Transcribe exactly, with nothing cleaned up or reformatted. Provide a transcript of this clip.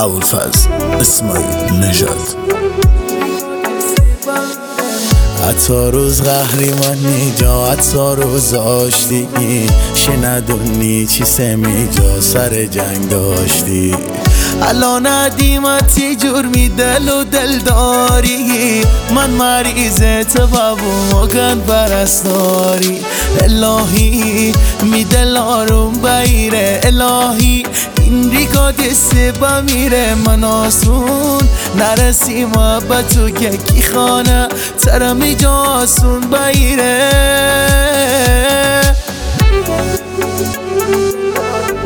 ابوالفضل اسماعیل نژاد. حتی روز قهری من نیجا، حتی روز آشتی شنیدونی چی سمی جا سر جنگ داشتی. الان ندیمتی جور می دل و دل داری، من مریضت بابو مگن پرستاری. الهی می دل آروم بایره، الهی این ریگا دسته بمیره. من آسون نرسیم با تو که کی خانه ترمی جا آسون بایره.